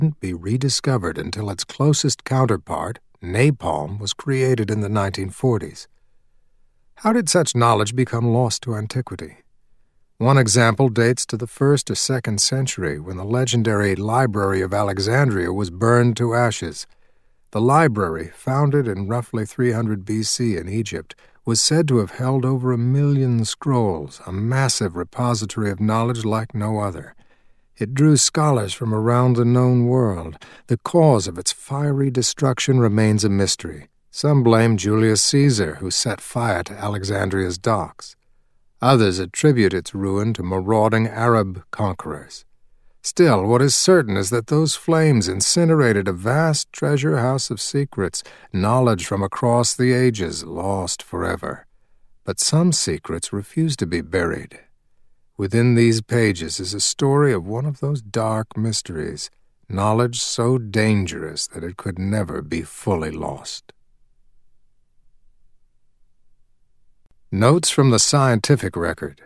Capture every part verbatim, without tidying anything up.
wouldn't be rediscovered until its closest counterpart, napalm, was created in the nineteen forties. How did such knowledge become lost to antiquity? One example dates to the first or second century, when the legendary Library of Alexandria was burned to ashes. The library, founded in roughly three hundred B C in Egypt, was said to have held over a million scrolls, a massive repository of knowledge like no other. It drew scholars from around the known world. The cause of its fiery destruction remains a mystery. Some blame Julius Caesar, who set fire to Alexandria's docks. Others attribute its ruin to marauding Arab conquerors. Still, what is certain is that those flames incinerated a vast treasure house of secrets, knowledge from across the ages, lost forever. But some secrets refuse to be buried. Within these pages is a story of one of those dark mysteries, knowledge so dangerous that it could never be fully lost. Notes from the scientific record.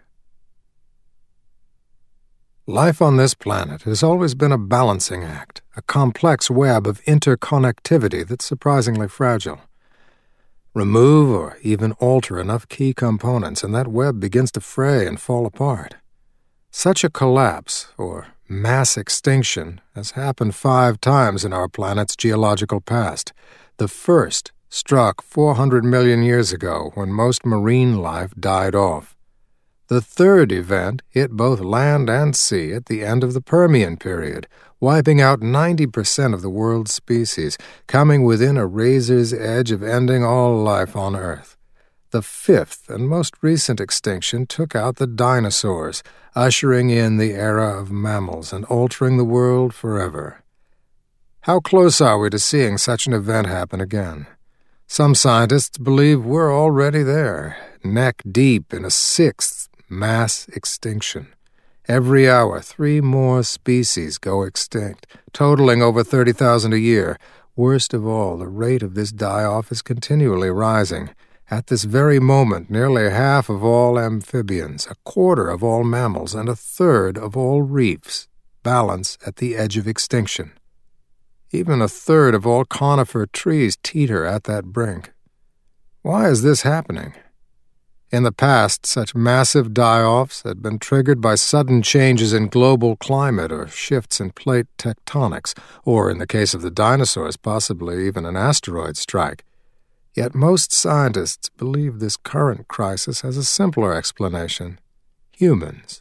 Life on this planet has always been a balancing act, a complex web of interconnectivity that's surprisingly fragile. Remove or even alter enough key components and that web begins to fray and fall apart. Such a collapse, or mass extinction, has happened five times in our planet's geological past. The first struck four hundred million years ago, when most marine life died off. The third event hit both land and sea at the end of the Permian period, wiping out ninety percent of the world's species, coming within a razor's edge of ending all life on Earth. The fifth and most recent extinction took out the dinosaurs, ushering in the era of mammals and altering the world forever. How close are we to seeing such an event happen again? Some scientists believe we're already there, neck deep in a sixth mass extinction. Every hour, three more species go extinct, totaling over thirty thousand a year. Worst of all, the rate of this die-off is continually rising. At this very moment, nearly half of all amphibians, a quarter of all mammals, and a third of all reefs balance at the edge of extinction. Even a third of all conifer trees teeter at that brink. Why is this happening? In the past, such massive die-offs had been triggered by sudden changes in global climate or shifts in plate tectonics, or, in the case of the dinosaurs, possibly even an asteroid strike. Yet most scientists believe this current crisis has a simpler explanation: humans.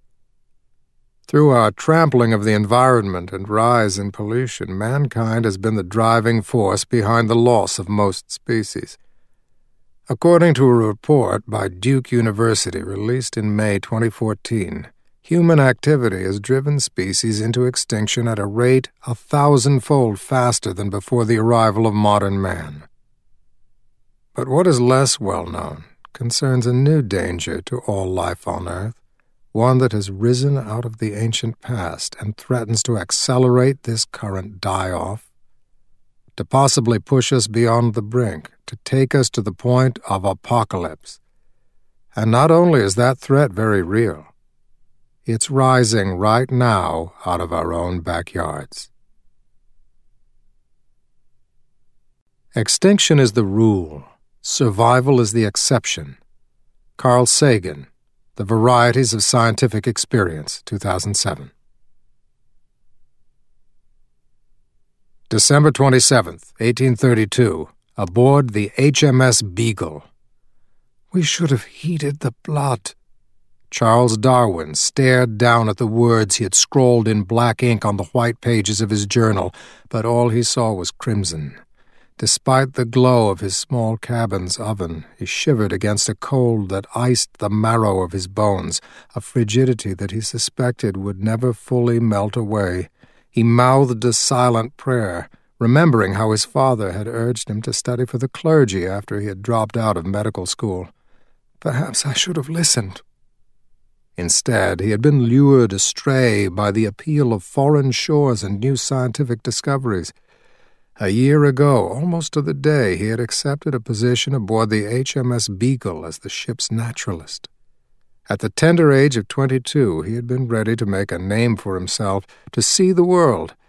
Through our trampling of the environment and rise in pollution, mankind has been the driving force behind the loss of most species. According to a report by Duke University released in May twenty fourteen, human activity has driven species into extinction at a rate a thousandfold faster than before the arrival of modern man. But what is less well known concerns a new danger to all life on Earth, one that has risen out of the ancient past and threatens to accelerate this current die-off, to possibly push us beyond the brink, to take us to the point of apocalypse. And not only is that threat very real, it's rising right now out of our own backyards. Extinction is the rule. Survival is the exception. Carl Sagan, The Varieties of Scientific Experience, two thousand seven. December twenty-seventh, eighteen thirty-two, aboard the H M S Beagle. We should have heeded the blood. Charles Darwin stared down at the words he had scrawled in black ink on the white pages of his journal, but all he saw was crimson. Despite the glow of his small cabin's oven, he shivered against a cold that iced the marrow of his bones, a frigidity that he suspected would never fully melt away. He mouthed a silent prayer, remembering how his father had urged him to study for the clergy after he had dropped out of medical school. Perhaps I should have listened. Instead, he had been lured astray by the appeal of foreign shores and new scientific discoveries. A year ago, almost to the day, he had accepted a position aboard the H M S Beagle as the ship's naturalist. At the tender age of twenty-two, he had been ready to make a name for himself, to see the world,